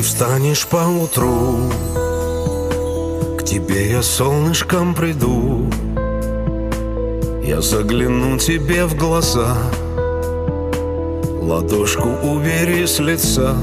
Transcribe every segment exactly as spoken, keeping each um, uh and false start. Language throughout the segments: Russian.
встанешь поутру, к тебе я солнышком приду. Я загляну тебе в глаза, ладошку убери с лица.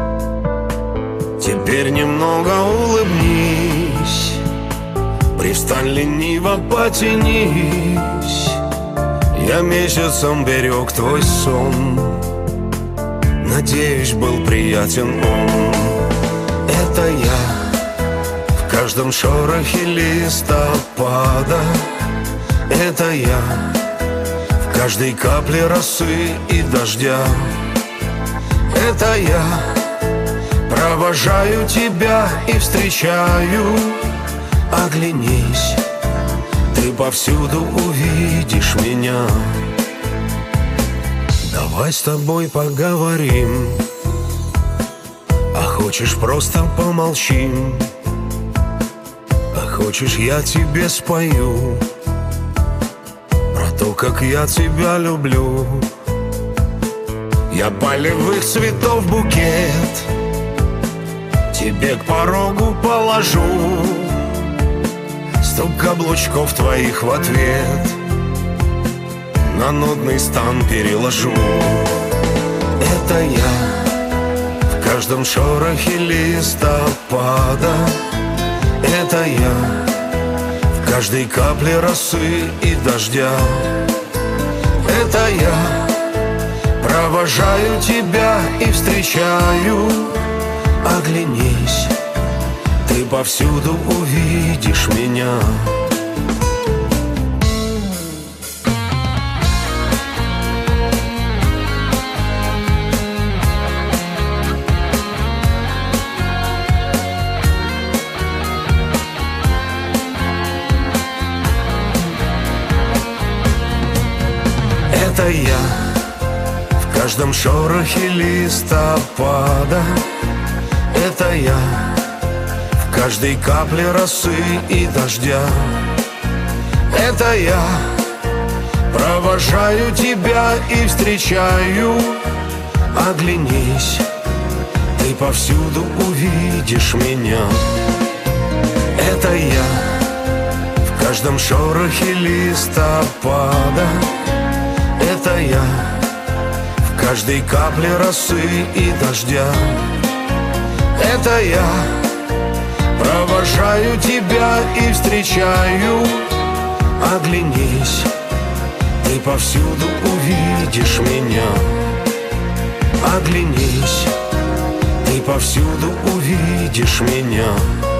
Теперь немного улыбнись, привстань лениво, потянись. Я месяцем берег твой сон, надеюсь, был приятен он. Это я в каждом шорохе листопада. Это я в каждой капле росы и дождя. Это я провожаю тебя и встречаю. Оглянись, ты повсюду увидишь меня. Давай с тобой поговорим, а хочешь просто помолчим. А хочешь я тебе спою про то, как я тебя люблю. Я полевых цветов букет тебе к порогу положу, стук каблучков твоих в ответ на нудный стан переложу. Это я в каждом шорохе листопада. Это я в каждой капле росы и дождя. Это я провожаю тебя и встречаю. Оглянись, ты повсюду увидишь меня. Это я в каждом шорохе листопада. Это я в каждой капле росы и дождя. Это я провожаю тебя и встречаю. Оглянись, ты повсюду увидишь меня. Это я в каждом шорохе листопада. Это я в каждой капле росы и дождя. Это я провожаю тебя и встречаю. Оглянись, ты повсюду увидишь меня. Оглянись, ты повсюду увидишь меня.